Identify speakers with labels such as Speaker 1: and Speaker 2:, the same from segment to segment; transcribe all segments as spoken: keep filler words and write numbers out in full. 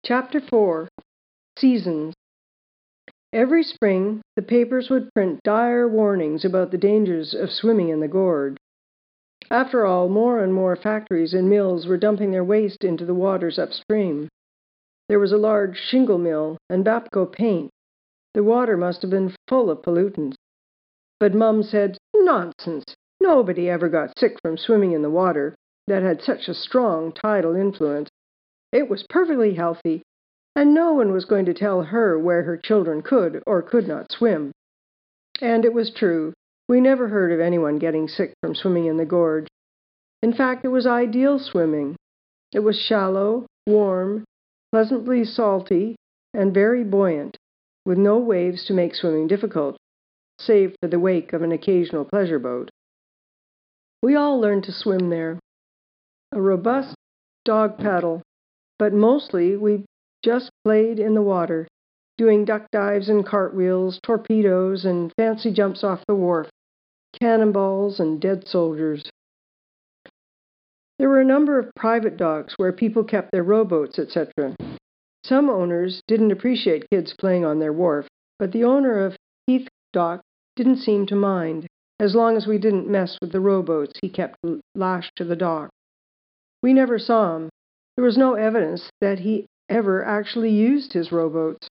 Speaker 1: Chapter four. Seasons. Every spring, the papers would print dire warnings about the dangers of swimming in the gorge. After all, more and more factories and mills were dumping their waste into the waters upstream. There was a large shingle mill and Bapco paint. The water must have been full of pollutants. But Mum said, "Nonsense! Nobody ever got sick from swimming in the water that had such a strong tidal influence. It was perfectly healthy, and no one was going to tell her where her children could or could not swim." And it was true. We never heard of anyone getting sick from swimming in the gorge. In fact, it was ideal swimming. It was shallow, warm, pleasantly salty, and very buoyant, with no waves to make swimming difficult, save for the wake of an occasional pleasure boat. We all learned to swim there. A robust dog paddle, but mostly we just played in the water, doing duck dives and cartwheels, torpedoes and fancy jumps off the wharf, cannonballs and dead soldiers. There were a number of private docks where people kept their rowboats, et cetera. Some owners didn't appreciate kids playing on their wharf, but the owner of Heath Dock didn't seem to mind, as long as we didn't mess with the rowboats he kept lashed to the dock. We never saw him. There was no evidence that he ever actually used his rowboats.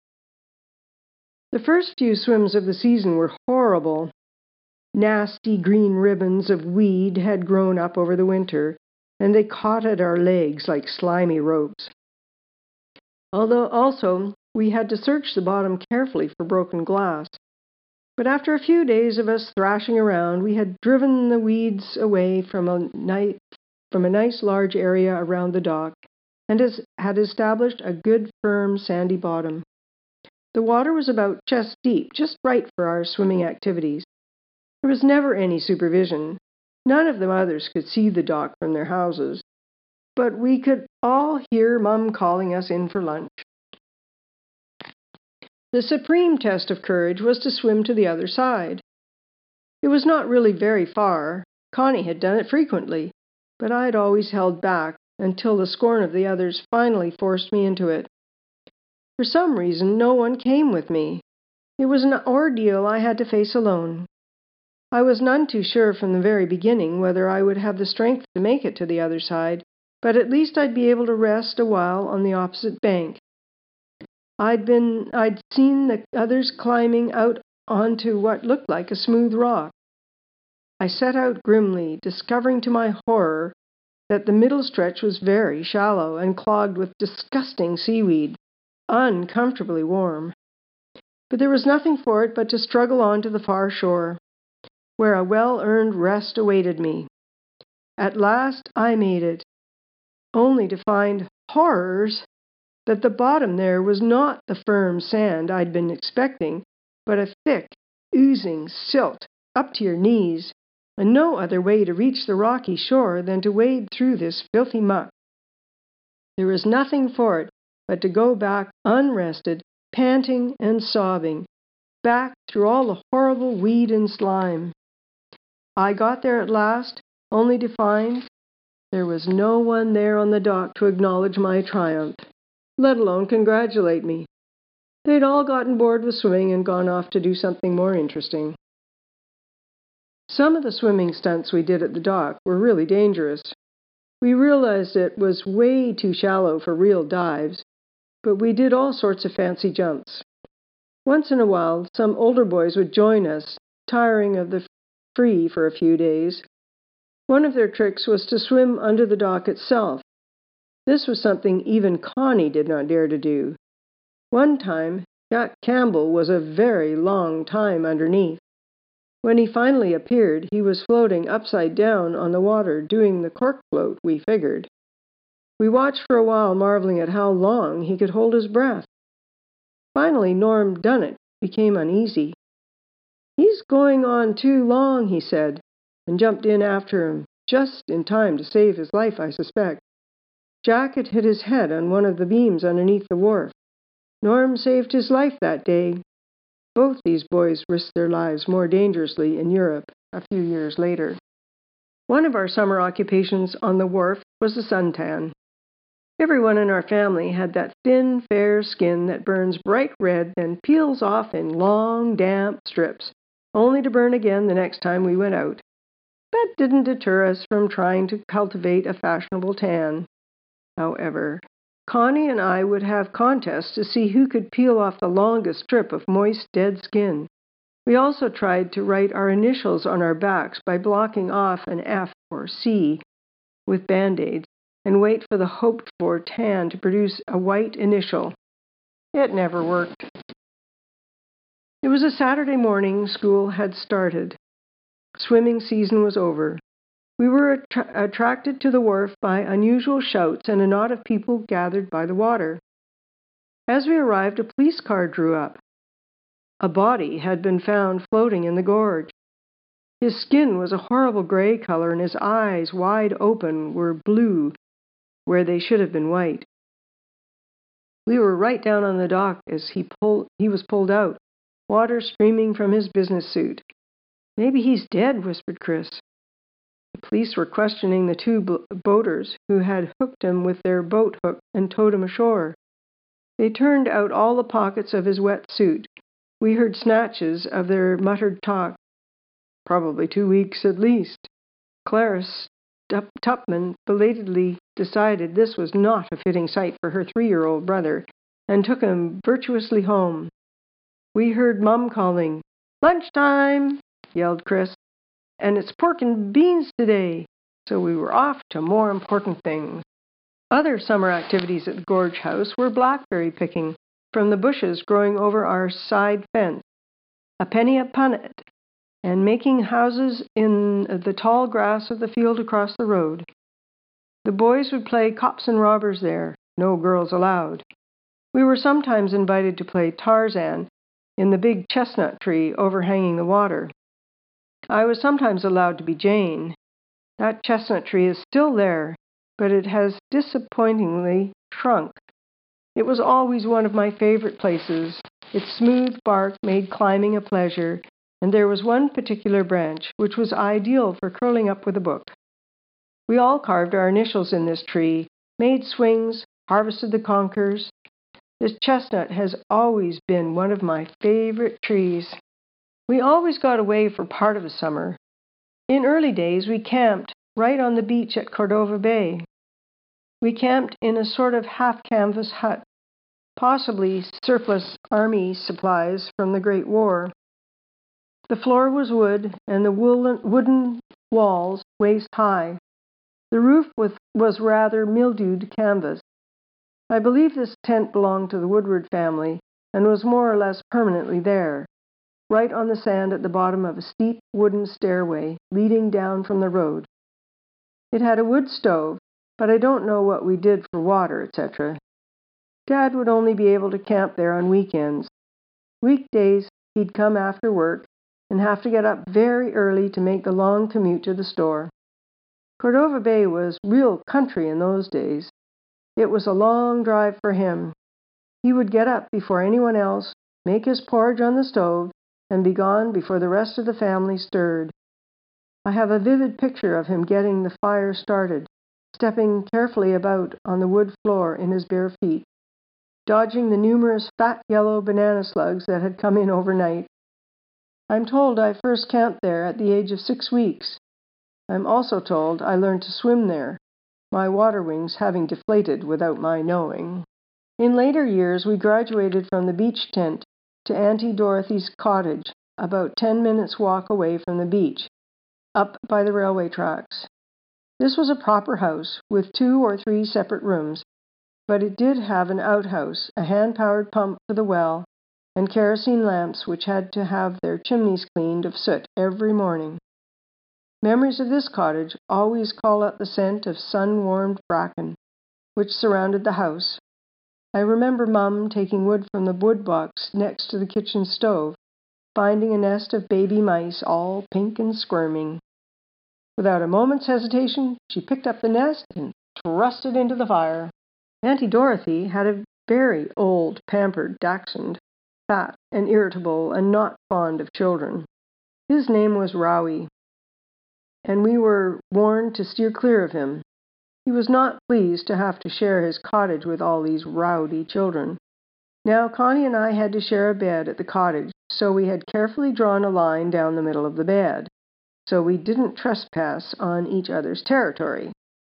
Speaker 1: The first few swims of the season were horrible. Nasty green ribbons of weed had grown up over the winter, and they caught at our legs like slimy ropes. Although also, we had to search the bottom carefully for broken glass. But after a few days of us thrashing around, we had driven the weeds away from a nice, from a nice large area around the dock, and had established a good, firm, sandy bottom. The water was about chest deep, just right for our swimming activities. There was never any supervision. None of the mothers could see the dock from their houses, but we could all hear Mum calling us in for lunch. The supreme test of courage was to swim to the other side. It was not really very far. Connie had done it frequently, but I had always held back until the scorn of the others finally forced me into it. For some reason, no one came with me. It was an ordeal I had to face alone. I was none too sure from the very beginning whether I would have the strength to make it to the other side, but at least I'd be able to rest a while on the opposite bank. I'd been, I'd seen the others climbing out onto what looked like a smooth rock. I set out grimly, discovering to my horror that the middle stretch was very shallow and clogged with disgusting seaweed, uncomfortably warm. But there was nothing for it but to struggle on to the far shore, where a well-earned rest awaited me. At last I made it, only to find, horrors, that the bottom there was not the firm sand I'd been expecting, but a thick, oozing silt up to your knees, and no other way to reach the rocky shore than to wade through this filthy muck. There was nothing for it but to go back unrested, panting and sobbing, back through all the horrible weed and slime. I got there at last, only to find there was no one there on the dock to acknowledge my triumph, let alone congratulate me. They'd all gotten bored with swimming and gone off to do something more interesting. Some of the swimming stunts we did at the dock were really dangerous. We realized it was way too shallow for real dives, but we did all sorts of fancy jumps. Once in a while, some older boys would join us, tiring of the free for a few days. One of their tricks was to swim under the dock itself. This was something even Connie did not dare to do. One time, Jack Campbell was a very long time underneath. When he finally appeared, he was floating upside down on the water, doing the cork float, we figured. We watched for a while, marveling at how long he could hold his breath. Finally, Norm Dunnett became uneasy. "He's going on too long," he said, and jumped in after him, just in time to save his life, I suspect. Jack had hit his head on one of the beams underneath the wharf. Norm saved his life that day. Both these boys risked their lives more dangerously in Europe a few years later. One of our summer occupations on the wharf was the suntan. Everyone in our family had that thin, fair skin that burns bright red, then peels off in long, damp strips, only to burn again the next time we went out. That didn't deter us from trying to cultivate a fashionable tan. However, Connie and I would have contests to see who could peel off the longest strip of moist, dead skin. We also tried to write our initials on our backs by blocking off an F or C with Band-Aids and wait for the hoped-for tan to produce a white initial. It never worked. It was a Saturday morning. School had started. Swimming season was over. We were attra- attracted to the wharf by unusual shouts and a knot of people gathered by the water. As we arrived, a police car drew up. A body had been found floating in the gorge. His skin was a horrible gray color, and his eyes, wide open, were blue where they should have been white. We were right down on the dock as he pulled, he was pulled out, water streaming from his business suit. "Maybe he's dead," whispered Chris. The police were questioning the two bo- boaters who had hooked him with their boat hook and towed him ashore. They turned out all the pockets of his wet suit. We heard snatches of their muttered talk. "Probably two weeks at least." Clarice Tupman belatedly decided this was not a fitting sight for her three-year-old brother and took him virtuously home. We heard Mum calling, "Lunchtime!" yelled Chris, "and it's pork and beans today." So we were off to more important things. Other summer activities at the Gorge House were blackberry picking from the bushes growing over our side fence, a penny a punnet, and making houses in the tall grass of the field across the road. The boys would play cops and robbers there, no girls allowed. We were sometimes invited to play Tarzan in the big chestnut tree overhanging the water. I was sometimes allowed to be Jane. That chestnut tree is still there, but it has disappointingly shrunk. It was always one of my favorite places. Its smooth bark made climbing a pleasure, and there was one particular branch which was ideal for curling up with a book. We all carved our initials in this tree, made swings, harvested the conkers. This chestnut has always been one of my favorite trees. We always got away for part of the summer. In early days, we camped right on the beach at Cordova Bay. We camped in a sort of half-canvas hut, possibly surplus army supplies from the Great War. The floor was wood, and the wooden walls waist high. The roof was, was rather mildewed canvas. I believe this tent belonged to the Woodward family and was more or less permanently there, right on the sand at the bottom of a steep wooden stairway leading down from the road. It had a wood stove, but I don't know what we did for water, et cetera. Dad would only be able to camp there on weekends. Weekdays, he'd come after work and have to get up very early to make the long commute to the store. Cordova Bay was real country in those days. It was a long drive for him. He would get up before anyone else, make his porridge on the stove, and be gone before the rest of the family stirred. I have a vivid picture of him getting the fire started, stepping carefully about on the wood floor in his bare feet, dodging the numerous fat yellow banana slugs that had come in overnight. I'm told I first camped there at the age of six weeks. I'm also told I learned to swim there, my water wings having deflated without my knowing. In later years, we graduated from the beach tent to Auntie Dorothy's cottage, about ten minutes' walk away from the beach, up by the railway tracks. This was a proper house with two or three separate rooms, but it did have an outhouse, a hand-powered pump for the well, and kerosene lamps which had to have their chimneys cleaned of soot every morning. Memories of this cottage always call up the scent of sun-warmed bracken, which surrounded the house. I remember Mum taking wood from the wood box next to the kitchen stove, finding a nest of baby mice all pink and squirming. Without a moment's hesitation, she picked up the nest and thrust it into the fire. Auntie Dorothy had a very old, pampered dachshund, fat and irritable and not fond of children. His name was Rowie, and we were warned to steer clear of him. He was not pleased to have to share his cottage with all these rowdy children. Now Connie and I had to share a bed at the cottage, so we had carefully drawn a line down the middle of the bed, so we didn't trespass on each other's territory.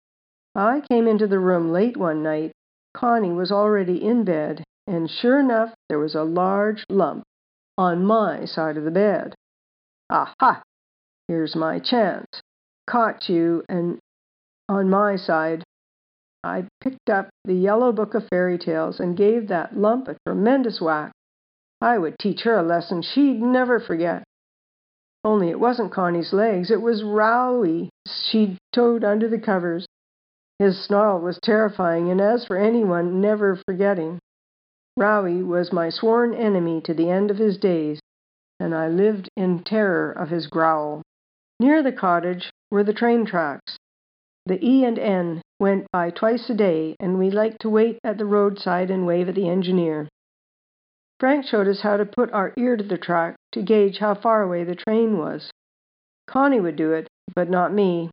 Speaker 1: I came into the room late one night. Connie was already in bed, and sure enough, there was a large lump on my side of the bed. Aha! Here's my chance. Caught you, and on my side, I picked up the Yellow Book of Fairy Tales and gave that lump a tremendous whack. I would teach her a lesson she'd never forget. Only it wasn't Connie's legs, it was Rowie she'd towed under the covers. His snarl was terrifying, and as for anyone never forgetting, Rowie was my sworn enemy to the end of his days, and I lived in terror of his growl. Near the cottage were the train tracks. The E and N went by twice a day, and we liked to wait at the roadside and wave at the engineer. Frank showed us how to put our ear to the track to gauge how far away the train was. Connie would do it, but not me.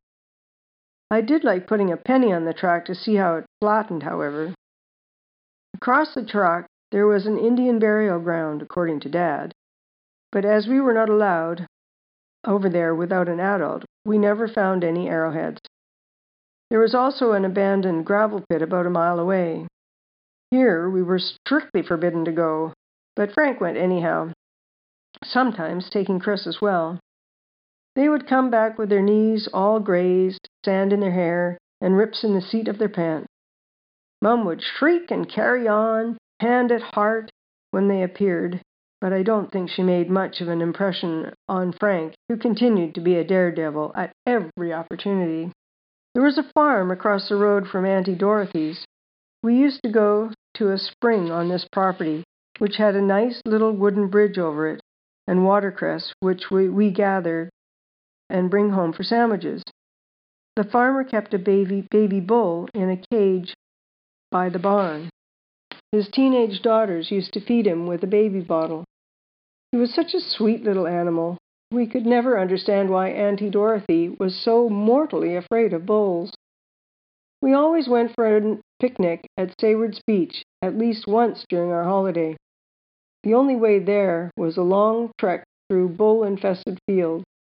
Speaker 1: I did like putting a penny on the track to see how it flattened, however. Across the track there was an Indian burial ground, according to Dad. But as we were not allowed over there without an adult, we never found any arrowheads. There was also an abandoned gravel pit about a mile away. Here we were strictly forbidden to go, but Frank went anyhow, sometimes taking Chris as well. They would come back with their knees all grazed, sand in their hair, and rips in the seat of their pants. Mum would shriek and carry on, hand at heart, when they appeared, but I don't think she made much of an impression on Frank, who continued to be a daredevil at every opportunity. There was a farm across the road from Auntie Dorothy's. We used to go to a spring on this property, which had a nice little wooden bridge over it, and watercress, which we, we gathered and bring home for sandwiches. The farmer kept a baby, baby bull in a cage by the barn. His teenage daughters used to feed him with a baby bottle. He was such a sweet little animal. We could never understand why Auntie Dorothy was so mortally afraid of bulls. We always went for a picnic at Sayward's Beach at least once during our holiday. The only way there was a long trek through bull-infested fields.